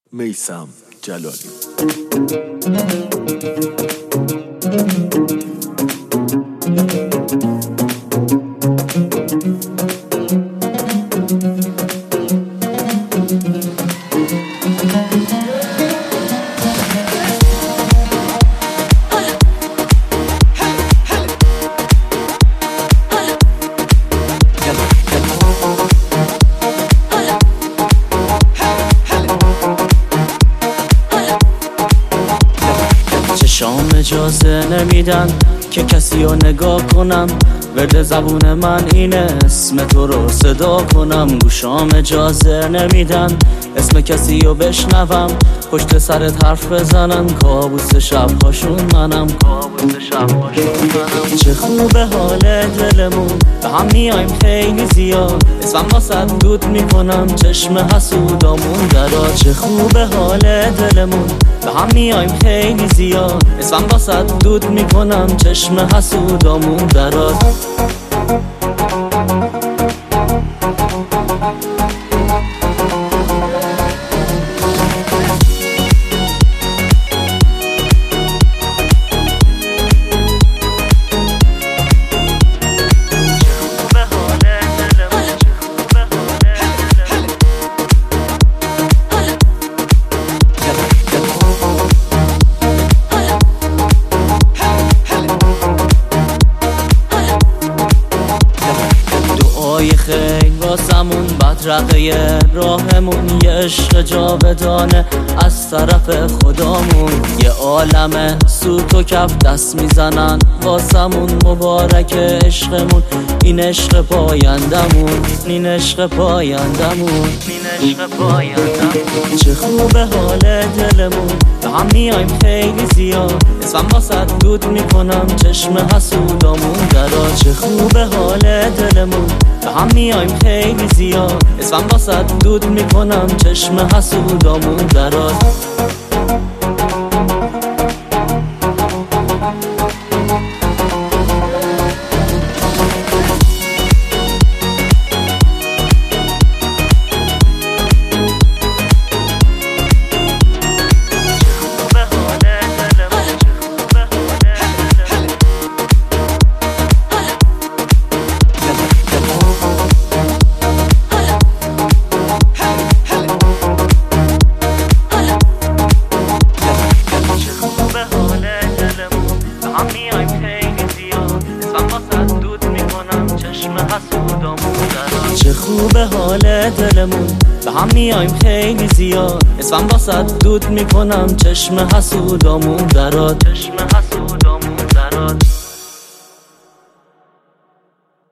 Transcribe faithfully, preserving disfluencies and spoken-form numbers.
میثم جلالی. چشام اجازه نمیدن که کسی رو نگاه کنم، ورد زبون من اینه اسم تو رو صدا کنم. گوشام اجازه نمیدن اسم کسی رو بشنوم، پشت سرت حرف بزنن، کابوس شبهاشون منم، کابوس شبهاشون منم. چه خوبه حال دلمون، به هم میایم خیلی زیاد، اسمم واسد دود میکنم چشم حسودامون درا. چه خوبه حال دلمون، به هم میایم خیلی زیاد، اسمم واسد دود میکنم چشم حسودامون درا. خیلی واسمون بدرقه راهمون، یه عشق جاودانه از طرف خدامون. یه عالمه سوت و کف دست میزنن واسمون، مبارک عشقمون، این عشق پایندمون، این عشق پایندمون، این عشق پایندمون. چه خوبه حال دلمون، به هم میایم خیلی زیاد، اسمم واسد دود میکنم چشم حسودامون درا. چه خوبه حال دلمون، به هم میایم خیلی زیاد، اسمم واسد دود میکنم چشم حسودامون درا. چه خوبه حال دلمون، به هم میایم خیلی زیاد، اسمم واسد دود میکنم چشم حسودامون درا.